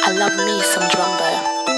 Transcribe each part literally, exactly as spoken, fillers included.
I love me some Drumbo.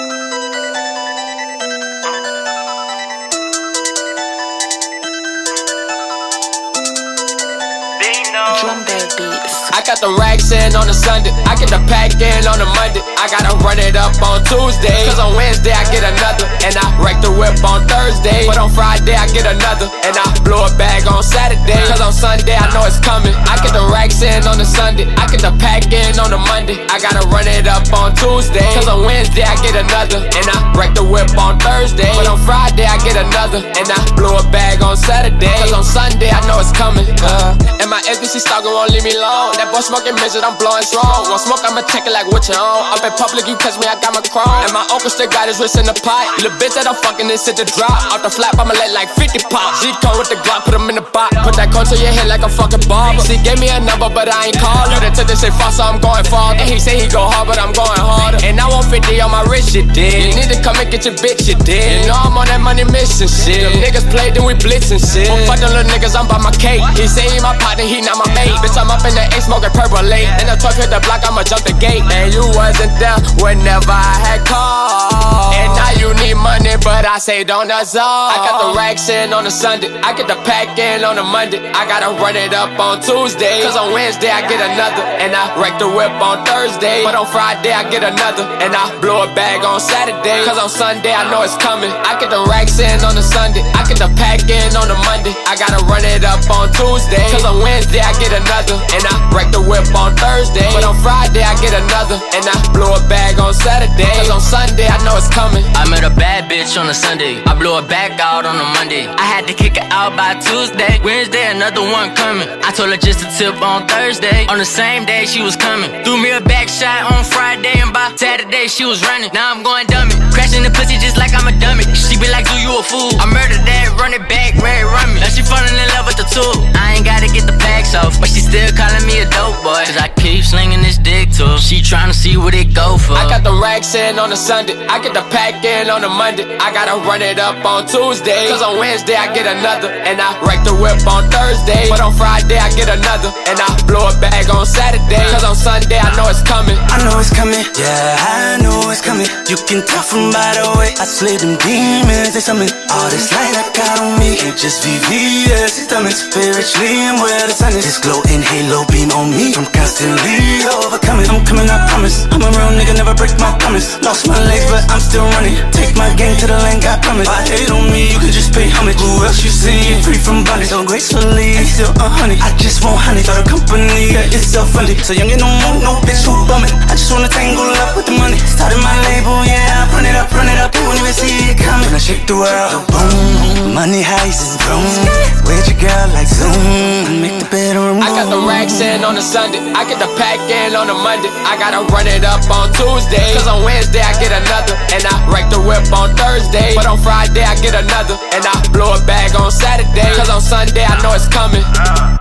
Drumbo beats. I got the racks in on a Sunday, I get the pack in on a Monday. I gotta run it up on Tuesday, cause on Wednesday I get another, and I wreck the whip on Thursday. But on Friday I get another, and I blow a bag on Saturday, cause on Sunday I know it's coming. I get the racks in on a Sunday, I get the pack in on a Monday. I gotta run it up on Tuesday, cause on Wednesday I get another, and I wreck the whip on Thursday. But on Friday I get another, and I blow a bag on Saturday, cause on Sunday I know it's coming. uh, And my S B C stalker won't leave me alone. That boy smoking measured, I'm blowing strong. Want smoke, I'ma take it like what you own. Up in public, you catch me, I got my chrome. And my uncle still got his wrist in the pot. Little bitch that I'm fucking is sit the drop. Off the flap, I'ma let like fifty pop. She come with the Glock, put him in the box. Put that cone to your head like a fucking barber. She gave me a number, but I ain't call her. Until they say fuck, so I'm going farther. And he say he go hard, but I'm going harder. And I want fifty on my wrist, you did. You need to come and get your bitch, you did. You know I'm on that money mission shit. Them niggas play, then we blitzin' shit. Well, fuck them little niggas, I'm by my cake. He say he my partner, he not my mate. Bitch, I'm up in the A smoking purple late. And the twelve hit the block, I'ma jump the gate. And you wasn't there whenever I had called. And now you need money, but I say don't dissolve. I got the racks in on a Sunday, I get the pack in on a Monday. I gotta run it up on Tuesday, cause on Wednesday I get another, and I wreck the whip on Thursday. But on Friday I get another, and I blow a bag on Saturday, cause on Sunday I know it's coming. I get the racks in on a Sunday, I get the pack in on a Monday. I gotta run it up on Tuesday, cause on Wednesday I get another, and I wreck the whip on Thursday. But on Friday I get another, and I blow a bag on Saturday, cause on Sunday I know it's coming. I met a bad bitch on a Sunday, I blew her back out on a Monday. I had to kick her out by Tuesday, Wednesday another one coming. I told her just to tip on Thursday, on the same day she was coming. Threw me a back shot on Friday, and by Saturday she was running. Now I'm going dummy, crashing the pussy just like I'm a dummy. She be like, do you a fool? I murdered that, run it back, Ray run me. Now she falling in love with the tool. I ain't gotta get the packs off, but she still calling me a dope boy, cause I keep slinging this dick to her. She tryna see what it go for. I got the racks in on a Sunday, I get the pack in on a Monday. I gotta run it up on Tuesday, cause on Wednesday I get another, and I wreck the whip on Thursday. But on Friday I get another, and I blow a bag on Saturday, cause on Sunday I know it's coming. I know it's coming, yeah, I know it's coming. You can tell from by the way I slid them demons, they summon. All this light I got on me ain't just V V S, it's coming spiritually and where the sun is. This glowing halo beam on me, I'm constantly overcoming. I'm coming, I promise, I'm a real nigga, never break my promise. Lost my legs, but I'm still running. Take my game to the lane, God promise. If I hate on me, you can just pay homage. Who else you see? Free from bondage, so gracefully, ain't still a honey. I just want honey, start a company, yeah, it's self-funded. So young and no more, no bitch who bumming. I just wanna tangle up with the money. Started my label, yeah, I run it up, run it up. You won't even see it coming. When I shake the world, boom, money heist and boom. Where'd your girl like zoom? Make the bedroom. I got the racks in on a Sunday, I get the pack in on a Monday. I gotta run it up on Tuesday, cause on Wednesday I get another, and I wreck the whip on Thursday. But on Friday I get another, and I blow a bag on Saturday, cause on Sunday I know it's coming.